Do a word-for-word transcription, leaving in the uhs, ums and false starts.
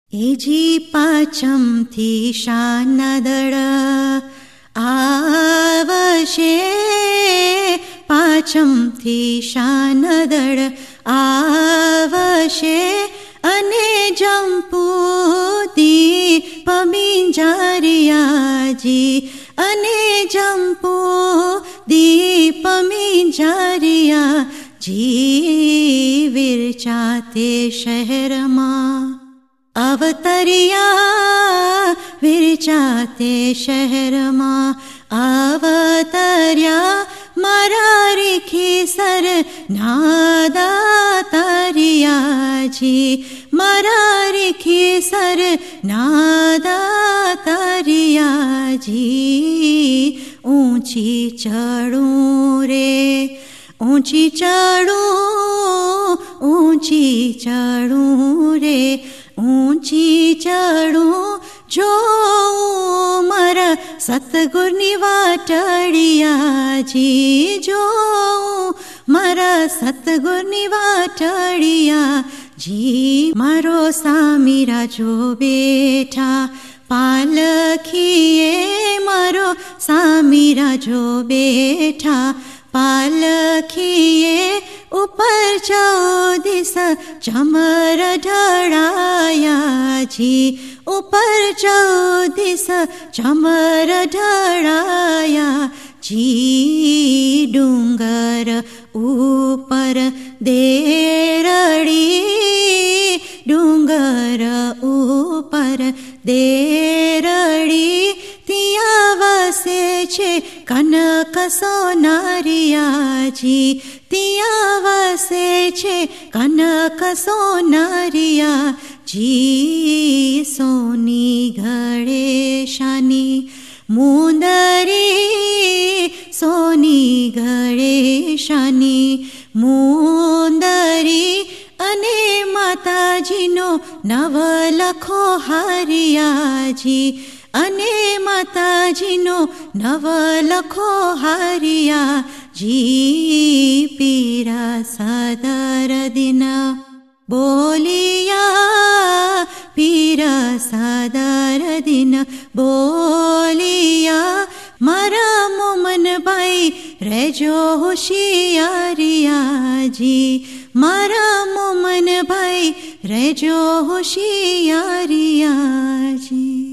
એજી પાછમથી શાના દળ આવશે, પાછમથી શાના દળ આવશે, અને જંપુદી પમીંજારિયાજી, અને જંપુદી પમીંજારિયાજી, વિરચાતે શહેરમાં અવતર્યા, વિરચાતે શહેરમાં અવતર્યા, મારા રીખીસર નાદાતારિયાજી, મારા રીખીસર નાદાતારિયાજી. ઊંચી ચડું રે, ઊંચી ચડું, ઊંચી ચડું રે, ઊંચી ચડું, જો મારા સતગુરની વાટડિયાજી, જો મારા સતગુરની વાટડિયાજી. મારો સામીરા જો બેઠા પાલખીએ, મારો સામીરા જો બેઠા પાલખીએ, ઉપર ચૌદિસ ચમર ઢળાયાજી, ઉપર ચૌદિસ ચમર ઢળાયાજી. ડુંગર ઉપર દેરડી, ડુંગર ઉપર દેરડી, ત્યાં વસે છે કનક સોનારિયાજી, ત્યાં વસે છે કનક સોનારિયાજી. સોની ગળેશાની મુંદરી, સોની ગળેશાની મુંદરી, અને માતાજીનો નવલખો હારિયાજી, અને માતાજીનો નવલખો હારિયાજી. પીરા સદર દિન બોલિયા, પીરા સદર દિન બોલિયા, મારા મોમનભાઈ રહેજો હોશિયારિયાજી, મારા મોમનભાઈ રહેજો હોશિયારિયાજી.